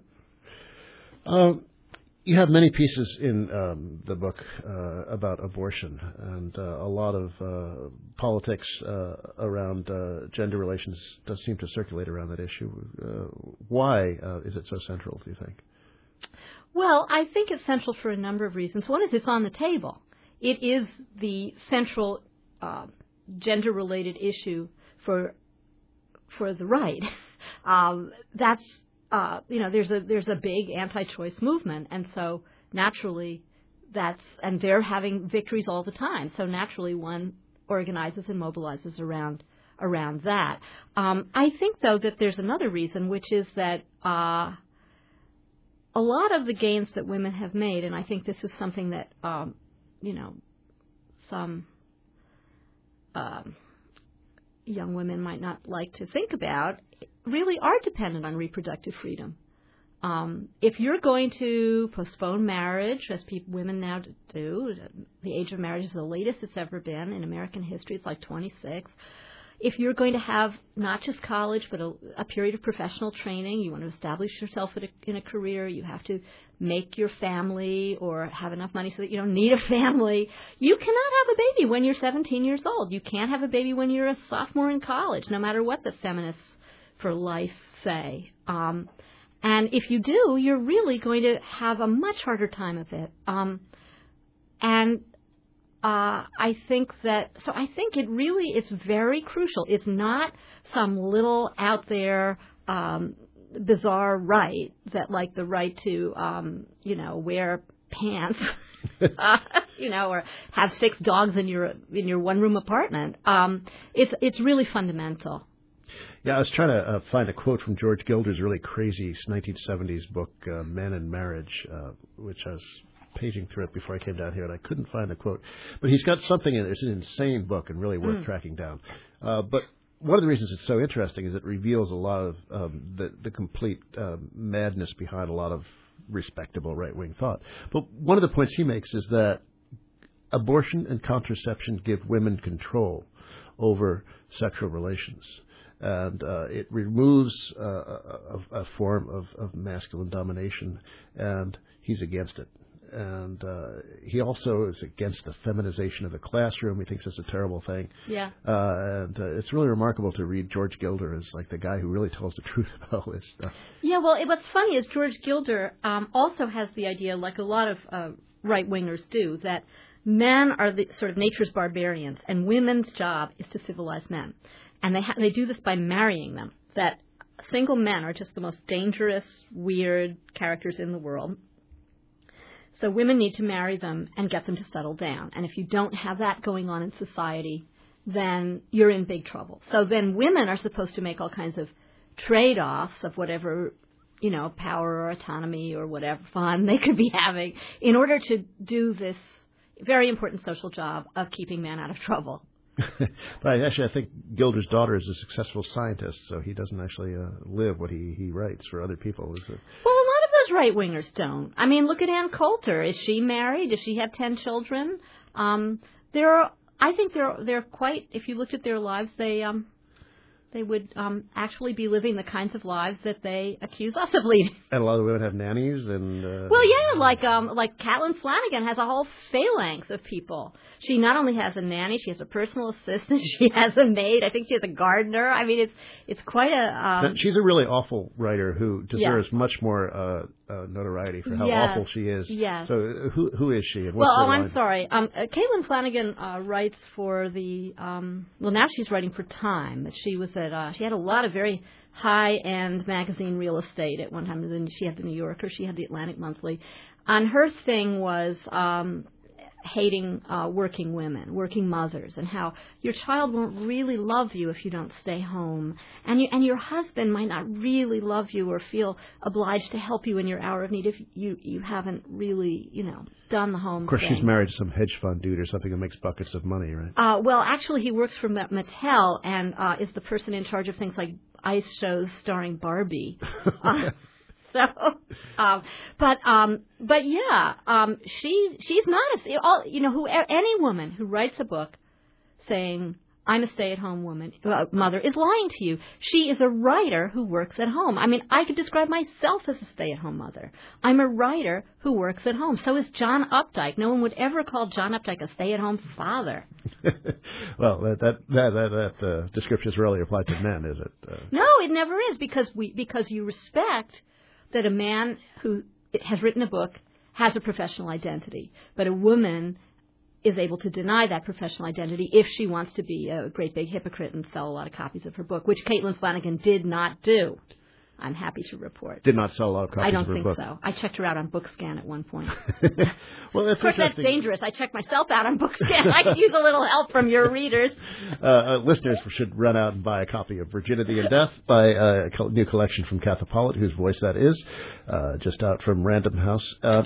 Um, you have many pieces in um, the book uh, about abortion, and uh, a lot of uh, politics uh, around uh, gender relations does seem to circulate around that issue. Uh, why uh, is it so central, do you think? Well, I think it's central for a number of reasons. One is it's on the table. It is the central uh, gender-related issue for for the right. um, that's uh, you know, there's a there's a big anti-choice movement, and so naturally, that's and they're having victories all the time. So naturally, one organizes and mobilizes around around that. Um, I think, though, that there's another reason, which is that. Uh, A lot of the gains that women have made, and I think this is something that, um, you know, some um, young women might not like to think about, really are dependent on reproductive freedom. Um, if you're going to postpone marriage, as people, women now do, the age of marriage is the latest it's ever been in American history. It's like twenty-six. If you're going to have not just college, but a, a period of professional training, you want to establish yourself in a, in a career, you have to make your family or have enough money so that you don't need a family. You cannot have a baby when you're seventeen years old. You can't have a baby when you're a sophomore in college, no matter what the feminists for life say. Um, and if you do, you're really going to have a much harder time of it. Um, and Uh, I think that, so I think it really is very crucial. It's not some little out there um, bizarre right that, like the right to, um, you know, wear pants, uh, you know, or have six dogs in your in your one room apartment. Um, it's it's really fundamental. Yeah, I was trying to uh, find a quote from George Gilder's really crazy nineteen seventies book, uh, Men and Marriage, uh, which I was paging through it before I came down here, and I couldn't find the quote. But he's got something in it. It's an insane book and really worth mm. tracking down. Uh, but one of the reasons it's so interesting is it reveals a lot of um, the, the complete uh, madness behind a lot of respectable right-wing thought. But one of the points he makes is that abortion and contraception give women control over sexual relations. And uh, it removes uh, a, a form of, of masculine domination, and he's against it. And uh, he also is against the feminization of the classroom. He thinks it's a terrible thing. Yeah. Uh, and uh, it's really remarkable to read George Gilder as like the guy who really tells the truth about all this stuff. Yeah, well, it, what's funny is George Gilder um, also has the idea, like a lot of uh, right-wingers do, that men are the sort of nature's barbarians, and women's job is to civilize men. And they ha- they do this by marrying them, that single men are just the most dangerous, weird characters in the world. So women need to marry them and get them to settle down. And if you don't have that going on in society, then you're in big trouble. So then women are supposed to make all kinds of trade-offs of whatever, you know, power or autonomy or whatever fun they could be having in order to do this very important social job of keeping men out of trouble. But actually, I think Gilder's daughter is a successful scientist, so he doesn't actually uh, live what he, he writes for other people. Is it? Well, a lot of those right-wingers don't. I mean, look at Ann Coulter. Is she married? Does she have ten children? Um, there are, I think they're they're quite. If you looked at their lives, they um, they would um, actually be living the kinds of lives that they accuse us of leading. And a lot of the women have nannies, and uh, well, yeah, like um, like Caitlin Flanagan has a whole phalanx of people. She not only has a nanny, she has a personal assistant, she has a maid. I think she has a gardener. I mean, it's it's quite a. Um, She's a really awful writer who deserves yeah. much more uh, uh, notoriety for how yes. awful she is. Yes. So who who is she? And what's well, her oh, line? I'm sorry. Um, uh, Caitlin Flanagan uh, writes for the. Um, well, now she's writing for Time. That she was at. Uh, she had a lot of very high-end magazine real estate at one time. Then she had the New Yorker. She had the Atlantic Monthly. And her thing was. Um, hating uh, working women, working mothers, and how your child won't really love you if you don't stay home, and you, and your husband might not really love you or feel obliged to help you in your hour of need if you you haven't really, you know, done the home. Of course, thing. she's married to some hedge fund dude or something who makes buckets of money, right? Uh, well, actually, he works for Mattel and uh, is the person in charge of things like ice shows starring Barbie. uh, So, um, but um, but yeah, um, she she's not a, all you know. Who any woman who writes a book saying I'm a stay-at-home woman uh, mother is lying to you. She is a writer who works at home. I mean, I could describe myself as a stay-at-home mother. I'm a writer who works at home. So is John Updike. No one would ever call John Updike a stay-at-home father. Well, that that that that, that uh, description is really applied to men, is it? Uh, no, it never is because we because you respect that a man who has written a book has a professional identity, but a woman is able to deny that professional identity if she wants to be a great big hypocrite and sell a lot of copies of her book, which Caitlin Flanagan did not do. I'm happy to report. Did not sell a lot of copies I don't of her think book. so. I checked her out on BookScan at one point. Well, that's of course, that's dangerous. I checked myself out on BookScan. I could use a little help from your readers. Uh, uh, listeners should run out and buy a copy of Virginity and Death by uh, a co- new collection from Katha Pollitt, whose voice that is, uh, just out from Random House. Uh,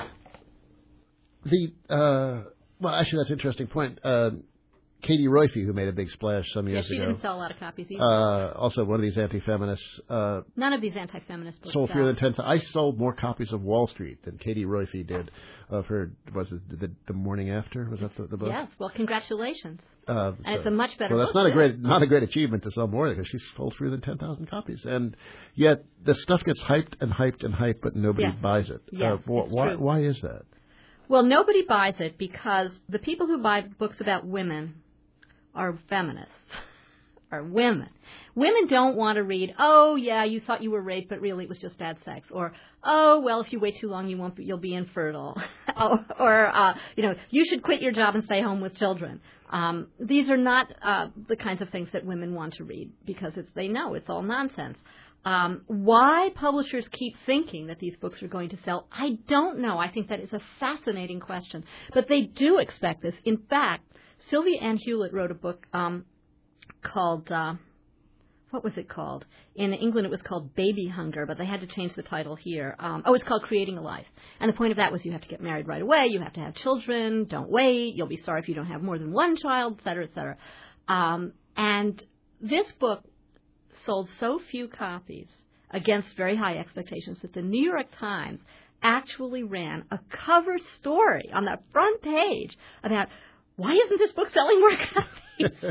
the uh, well, actually, that's an interesting point. Uh, Katie Roiphe, who made a big splash some years yeah, she ago. She didn't sell a lot of copies either. Uh, also, one of these anti-feminists. Uh, None of these anti-feminist books sold sell. fewer than ten. I sold more copies of Wall Street than Katie Roiphe did of her. Was it the, the Morning After? Was that the, the book? Yes. Well, congratulations. Uh, and so, it's a much better. Well, that's book, not too. a great not a great achievement to sell more because she's sold fewer than ten thousand copies, and yet the stuff gets hyped and hyped and hyped, but nobody yes. buys it. Yes, uh, wh- it's why, true. why is that? Well, nobody buys it because the people who buy books about women are feminists, are women. Women don't want to read, oh, yeah, you thought you were raped, but really it was just bad sex. Or, oh, well, if you wait too long, you won't be, you'll be infertile. or, or uh, you know, you should quit your job and stay home with children. Um, these are not uh, the kinds of things that women want to read because it's, they know it's all nonsense. Um, why publishers keep thinking that these books are going to sell, I don't know. I think that is a fascinating question. But they do expect this. In fact, Sylvia Ann Hewlett wrote a book um, called, uh, what was it called? In England it was called Baby Hunger, but they had to change the title here. Um, oh, it's called Creating a Life. And the point of that was you have to get married right away, you have to have children, don't wait, you'll be sorry if you don't have more than one child, et cetera, et cetera. Um, and this book sold so few copies against very high expectations that the New York Times actually ran a cover story on the front page about why isn't this book selling more copies?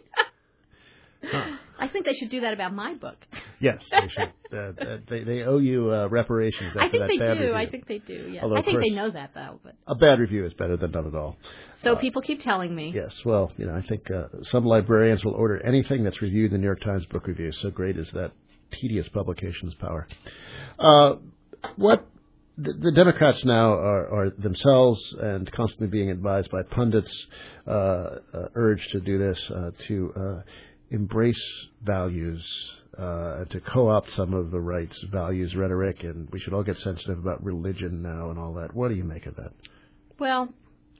huh. I think they should do that about my book. Yes, they should. Uh, they, they owe you uh, reparations after I think that they bad do. review. I think they do. Yeah. Although, I think course, they know that though. But a bad review is better than none at all. So uh, people keep telling me. Yes. Well, you know, I think uh, some librarians will order anything that's reviewed in the New York Times Book Review. So great is that tedious publication's power. Uh, what the, the Democrats now are, are themselves and constantly being advised by pundits uh, uh, urged to do this uh, to uh, embrace values. Uh, to co-opt some of the right's values rhetoric, and we should all get sensitive about religion now and all that. What do you make of that? Well,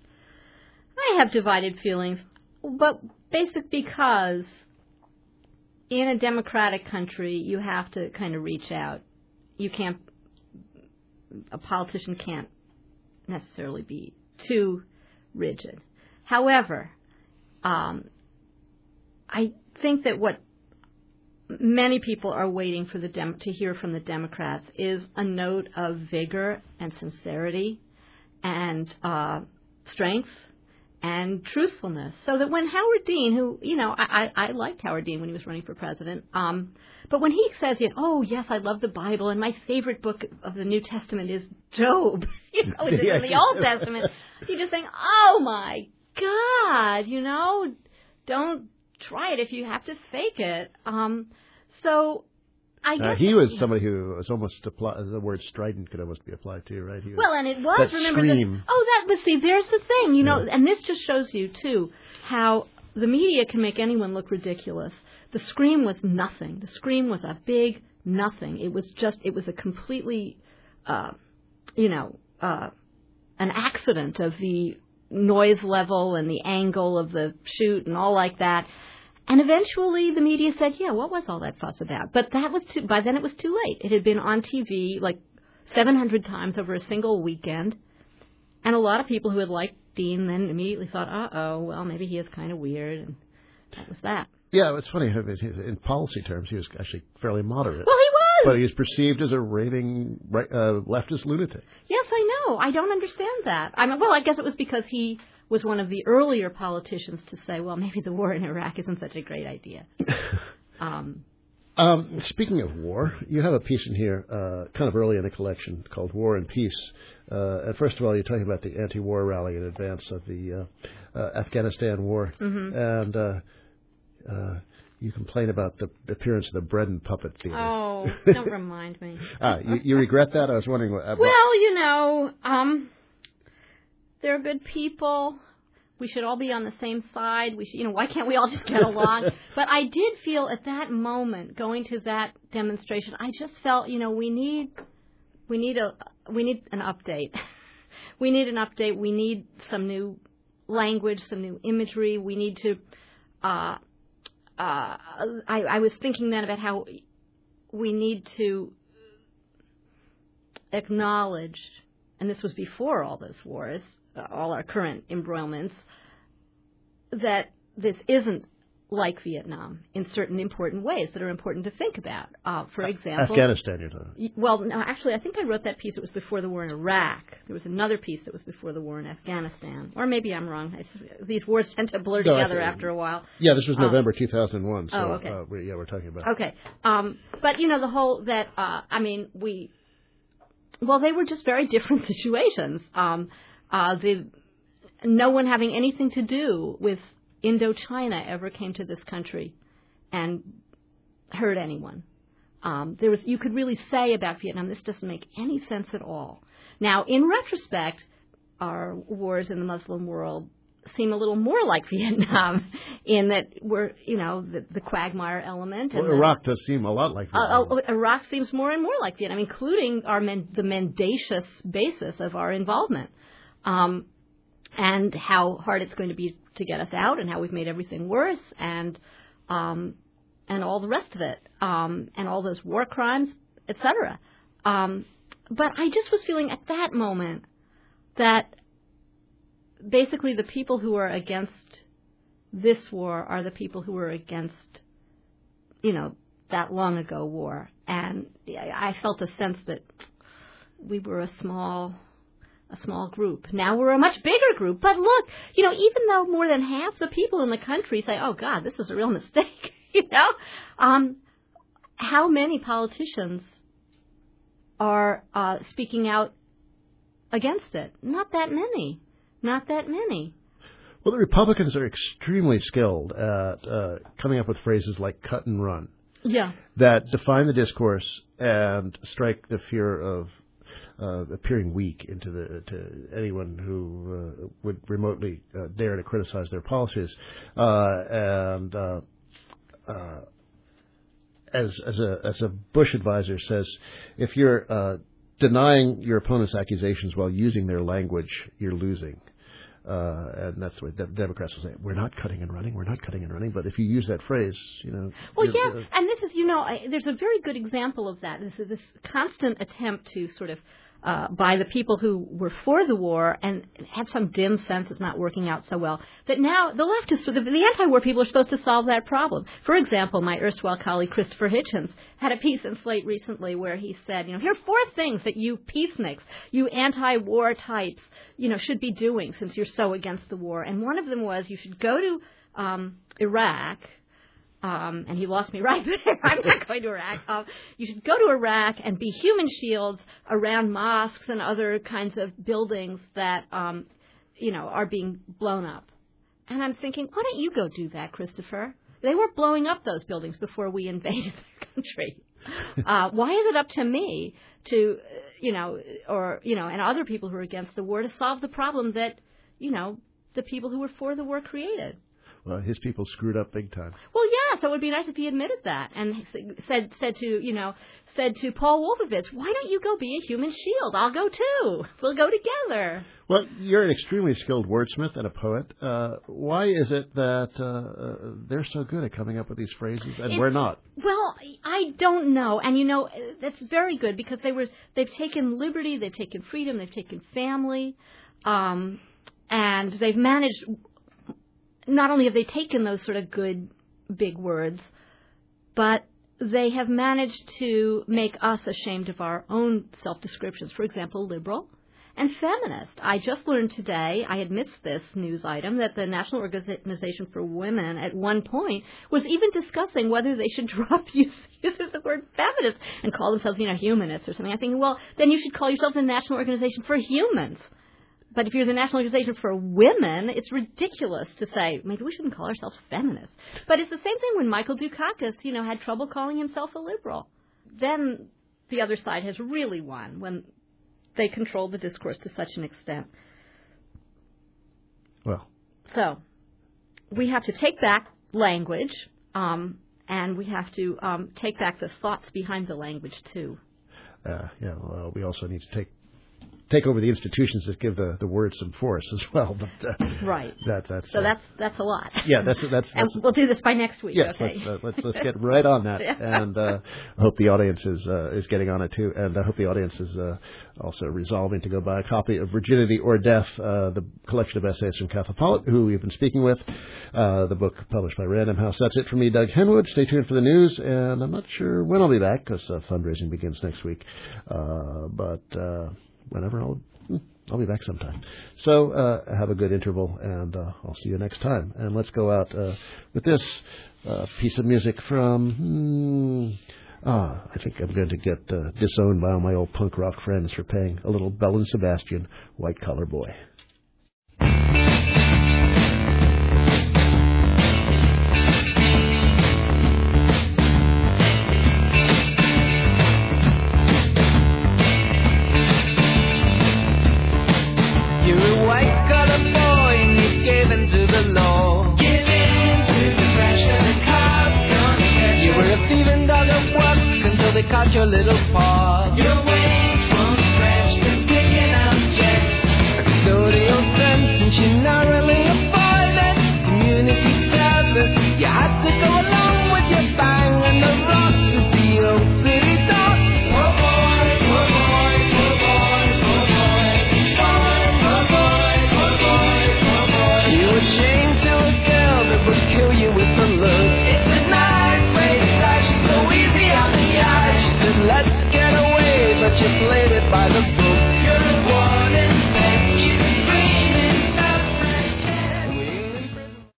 I have divided feelings, but basically because in a democratic country, you have to kind of reach out. You can't, a politician can't necessarily be too rigid. However, um, I think that what many people are waiting for the Dem- to hear from the Democrats is a note of vigor and sincerity and uh, strength and truthfulness, so that when Howard Dean, who, you know, I, I, I liked Howard Dean when he was running for president, um, but when he says, you know, oh, yes, I love the Bible, and my favorite book of the New Testament is Job, you know, which is in the Old Testament, you just think, oh, my God, you know, don't try it if you have to fake it. Um, so I guess uh, he was somebody who was almost apply, the word strident could almost be applied to, right? He was, well, and it was that remember scream. The, oh, that but see, there's the thing, you know, yeah. and this just shows you too how the media can make anyone look ridiculous. The scream was nothing. The scream was a big nothing. It was just, it was a completely, uh, you know, uh, an accident of the noise level and the angle of the shoot and all like that. And eventually the media said, yeah, what was all that fuss about? But that was too, by then it was too late. It had been on T V like seven hundred times over a single weekend. And a lot of people who had liked Dean then immediately thought, uh-oh, well, maybe he is kind of weird. And that was that. Yeah, it's funny. In policy terms, he was actually fairly moderate. Well, he was. But he was perceived as a raving right, uh, leftist lunatic. Yes, I know. I don't understand that. I mean, well, I guess it was because he was one of the earlier politicians to say, well, maybe the war in Iraq isn't such a great idea. um, um, speaking of war, you have a piece in here uh, kind of early in the collection called War and Peace. Uh, and first of all, you're talking about the anti-war rally in advance of the uh, uh, Afghanistan war. Mm-hmm. And uh, uh, you complain about the appearance of the bread and puppet theater. Oh, don't remind me. ah, you, you regret that? I was wondering what... Well, you know, um, they're good people. We should all be on the same side. We should, you know, why can't we all just get along? But I did feel at that moment, going to that demonstration, I just felt, you know, we need, we need a, we need an update. We need an update. We need some new language, some new imagery. We need to. Uh, uh, I, I was thinking then about how we need to acknowledge, and this was before all those wars, uh, all our current embroilments, that this isn't like Vietnam in certain important ways that are important to think about. Uh, for example... Afghanistan, you're talking. Well, no, actually, I think I wrote that piece. It was before the war in Iraq. There was another piece that was before the war in Afghanistan. Or maybe I'm wrong. I, these wars tend to blur no, together I, after a while. Yeah, this was um, November two thousand one. So, oh, okay. Uh, we, yeah, we're talking about... Okay. Um, but, you know, the whole that, uh, I mean, we... Well, they were just very different situations. Um, uh, the no one having anything to do with Indochina ever came to this country and hurt anyone. Um, there was, you could really say about Vietnam, this doesn't make any sense at all. Now, in retrospect, our wars in the Muslim world seem a little more like Vietnam in that we're, you know, the, the quagmire element. Well, and Iraq the, does seem a lot like Vietnam. Uh, uh, Iraq seems more and more like Vietnam, including our men, the mendacious basis of our involvement. Um, and how hard it's going to be to get us out, and how we've made everything worse, and um, and all the rest of it, um, and all those war crimes, et cetera. Um, but I just was feeling at that moment that basically the people who are against this war are the people who are against, you know, that long ago war. And I felt a sense that we were a small... a small group. Now we're a much bigger group. But look, you know, even though more than half the people in the country say, oh, God, this is a real mistake, you know, um, how many politicians are uh, speaking out against it? Not that many. Not that many. Well, the Republicans are extremely skilled at uh, coming up with phrases like cut and run. Yeah. That define the discourse and strike the fear of Uh, appearing weak into the to anyone who uh, would remotely uh, dare to criticize their policies, uh, and uh, uh, as as a as a Bush advisor says, if you're uh, denying your opponent's accusations while using their language, you're losing. Uh, and that's what the Democrats will say. We're not cutting and running. We're not cutting and running. But if you use that phrase, you know. Well, yes, uh, and this is, you know, I, there's a very good example of that. This is this constant attempt to sort of, uh, by the people who were for the war and had some dim sense it's not working out so well, that now the leftists, the, the anti-war people are supposed to solve that problem. For example, my erstwhile colleague Christopher Hitchens had a piece in Slate recently where he said, you know, here are four things that you peaceniks, you anti-war types, you know, should be doing since you're so against the war. And one of them was you should go to um, Iraq. Um, and he lost me right there. I'm not going to Iraq. Um, you should go to Iraq and be human shields around mosques and other kinds of buildings that, um, you know, are being blown up. And I'm thinking, why don't you go do that, Christopher? They were blowing up those buildings before we invaded their country. Uh, why is it up to me to, you know, or, you know, and other people who are against the war to solve the problem that, you know, the people who were for the war created? Well, his people screwed up big time. Well, yeah. So it would be nice if he admitted that and said said to you know said to Paul Wolfowitz, "Why don't you go be a human shield? I'll go too. We'll go together." Well, you're an extremely skilled wordsmith and a poet. Uh, why is it that uh, uh, they're so good at coming up with these phrases and it's, we're not? Well, I don't know. And, you know, that's very good because they were, they've taken liberty, they've taken freedom, they've taken family, um, and they've managed, not only have they taken those sort of good big words, but they have managed to make us ashamed of our own self-descriptions. For example, liberal and feminist. I just learned today, I had missed this news item, that the National Organization for Women at one point was even discussing whether they should drop use, use of the word feminist and call themselves, you know, humanists or something. I think, well, then you should call yourself the National Organization for Humans. But if you're the National Organization for Women, it's ridiculous to say, maybe we shouldn't call ourselves feminists. But it's the same thing when Michael Dukakis, you know, had trouble calling himself a liberal. Then the other side has really won when they control the discourse to such an extent. Well. So we have to take back language, um, and we have to um, take back the thoughts behind the language, too. Uh, yeah, well, we also need to take take over the institutions that give the, the word some force as well. But, uh, right. That, that's, so uh, that's that's a lot. Yeah, that's that's. that's and we'll do this by next week. Yes, okay? let's, uh, let's let's get right on that, yeah. and uh, I hope the audience is uh, is getting on it too, and I hope the audience is uh, also resolving to go buy a copy of Virginity or Death, uh, the collection of essays from Katha Pollitt, who we've been speaking with, uh, the book published by Random House. That's it for me, Doug Henwood. Stay tuned for the news, and I'm not sure when I'll be back because uh, fundraising begins next week, uh, but uh, whenever I'll. I'll be back sometime. So uh, have a good interval, and uh, I'll see you next time. And let's go out uh, with this uh, piece of music from, hmm, ah, I think I'm going to get uh, disowned by all my old punk rock friends for paying a little Bell and Sebastian, White Collar Boy. They caught your little paw. Your wings won't stretch, just picking out checks. A custodial sentence, you're not really avoided. Community service, you had to go along with your bang and the rocks of the old city dock. Poor boy, poor boy, poor boy, poor boy, poor boy, poor boy, poor boy. You were chained to a girl that would kill you with a look. It's a nice way to die, she's so easy on the eye. She said, let's get away, but you played it by the book.